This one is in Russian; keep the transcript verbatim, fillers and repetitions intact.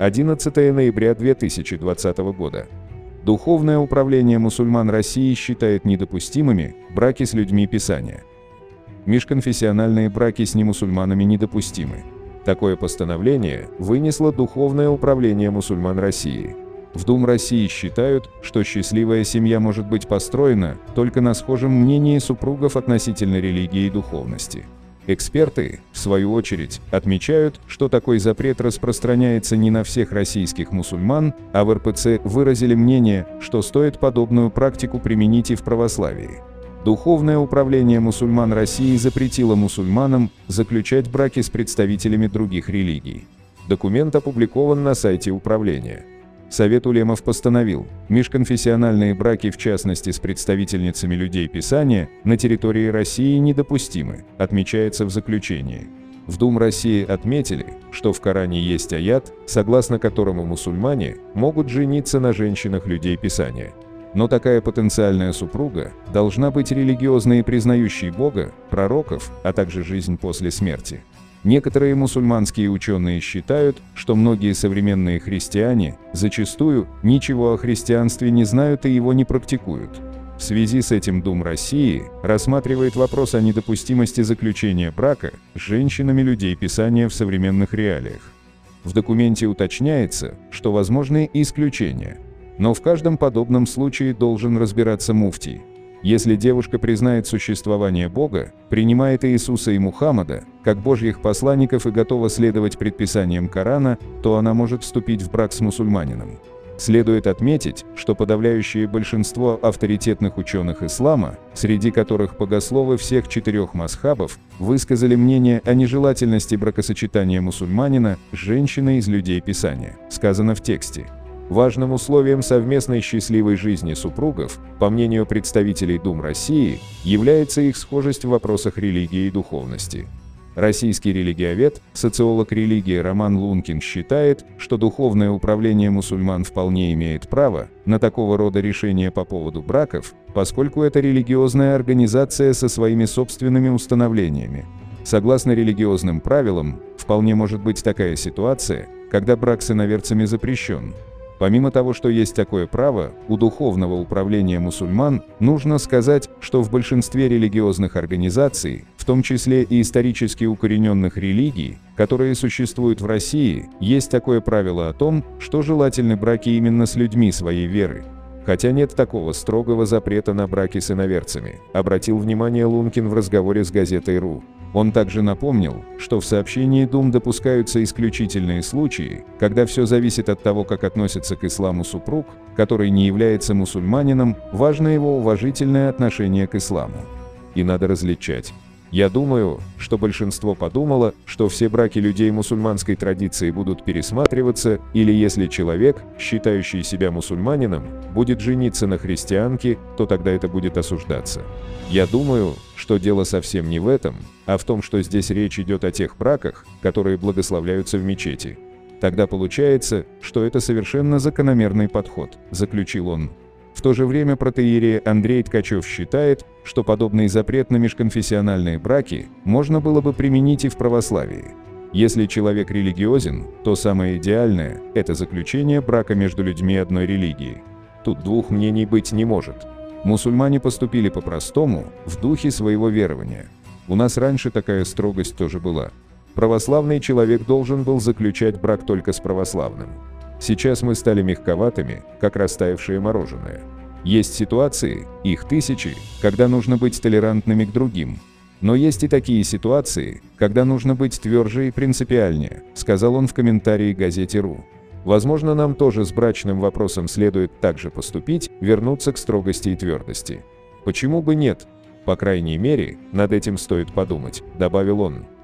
одиннадцатое ноября две тысячи двадцатого года. Духовное управление мусульман России считает недопустимыми браки с людьми Писания. Межконфессиональные браки с немусульманами недопустимы. Такое постановление вынесло Духовное управление мусульман России. В Дум России считают, что счастливая семья может быть построена только на схожем мнении супругов относительно религии и духовности. Эксперты, в свою очередь, отмечают, что такой запрет распространяется не на всех российских мусульман, а в эр пэ цэ выразили мнение, что стоит подобную практику применить и в православии. Духовное управление мусульман России запретило мусульманам заключать браки с представителями других религий. Документ опубликован на сайте управления. Совет улемов постановил, межконфессиональные браки, в частности с представительницами людей Писания, на территории России недопустимы, отмечается в заключении. В Дум России отметили, что в Коране есть аят, согласно которому мусульмане могут жениться на женщинах людей Писания. Но такая потенциальная супруга должна быть религиозной и признающей Бога, пророков, а также жизнь после смерти. Некоторые мусульманские ученые считают, что многие современные христиане зачастую ничего о христианстве не знают и его не практикуют. В связи с этим Дум России рассматривает вопрос о недопустимости заключения брака с женщинами людей Писания в современных реалиях. В документе уточняется, что возможны исключения, но в каждом подобном случае должен разбираться муфтий. Если девушка признает существование Бога, принимает Иисуса и Мухаммада как Божьих посланников и готова следовать предписаниям Корана, то она может вступить в брак с мусульманином. Следует отметить, что подавляющее большинство авторитетных ученых ислама, среди которых богословы всех четырех мазхабов, высказали мнение о нежелательности бракосочетания мусульманина с женщиной из людей Писания, сказано в тексте. Важным условием совместной счастливой жизни супругов, по мнению представителей Дум России, является их схожесть в вопросах религии и духовности. Российский религиовед, социолог религии Роман Лункин считает, что духовное управление мусульман вполне имеет право на такого рода решения по поводу браков, поскольку это религиозная организация со своими собственными установлениями. Согласно религиозным правилам, вполне может быть такая ситуация, когда брак с иноверцами запрещен. Помимо того, что есть такое право, у духовного управления мусульман нужно сказать, что в большинстве религиозных организаций, в том числе и исторически укорененных религий, которые существуют в России, есть такое правило о том, что желательны браки именно с людьми своей веры. Хотя нет такого строгого запрета на браки с иноверцами, обратил внимание Лункин в разговоре с газетой РУ. Он также напомнил, что в сообщении Дум допускаются исключительные случаи, когда все зависит от того, как относится к исламу супруг, который не является мусульманином, важно его уважительное отношение к исламу. И надо различать. Я думаю, что большинство подумало, что все браки людей мусульманской традиции будут пересматриваться, или если человек, считающий себя мусульманином, будет жениться на христианке, то тогда это будет осуждаться. Я думаю, что дело совсем не в этом, а в том, что здесь речь идет о тех браках, которые благословляются в мечети. Тогда получается, что это совершенно закономерный подход, заключил он. В то же время протоиерей Андрей Ткачев считает, что подобный запрет на межконфессиональные браки можно было бы применить и в православии. Если человек религиозен, то самое идеальное – это заключение брака между людьми одной религии. Тут двух мнений быть не может. Мусульмане поступили по-простому, в духе своего верования. У нас раньше такая строгость тоже была. Православный человек должен был заключать брак только с православным. Сейчас мы стали мягковатыми, как растаявшее мороженое. Есть ситуации, их тысячи, когда нужно быть толерантными к другим. Но есть и такие ситуации, когда нужно быть тверже и принципиальнее, сказал он в комментарии газете РУ. Возможно, нам тоже с брачным вопросом следует так же поступить, вернуться к строгости и твердости. Почему бы нет? По крайней мере, над этим стоит подумать, добавил он.